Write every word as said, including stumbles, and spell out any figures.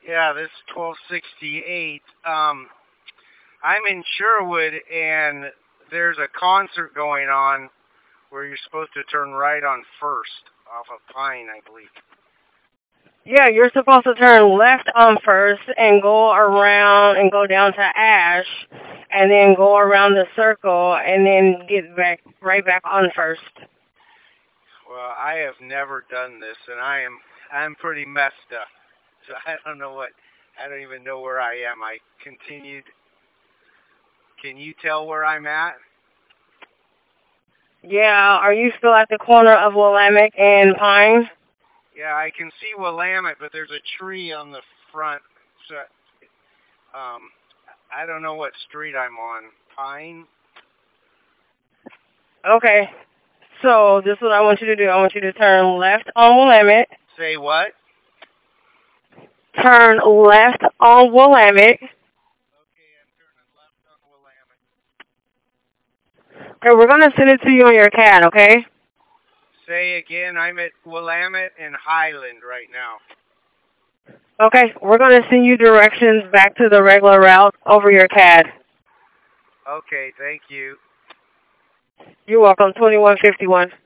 Yeah, this is twelve sixty-eight. Um, I'm in Sherwood, and there's a concert going on where you're supposed to turn right on First off of Pine, I believe. Yeah, you're supposed to turn left on First and go around and go down to Ash, and then go around the circle and then get back right back on First. Well, I have never done this, and I am I'm pretty messed up. So I don't know what I don't even know where I am. I continued. Can you tell where I'm at? Yeah, are you still at the corner of Willamette and Pine? Yeah, I can see Willamette, but there's a tree on the front. So, um, I don't know what street I'm on. Pine? Okay. So this is what I want you to do. I want you to turn left on Willamette. Say what? Turn left on Willamette. Okay, I'm turning left on Willamette. Okay, we're gonna send it to you on your C A D, okay? Say again, I'm at Willamette and Highland right now. Okay, we're gonna send you directions back to the regular route over your C A D. Okay, thank you. You're welcome. twenty-one fifty-one.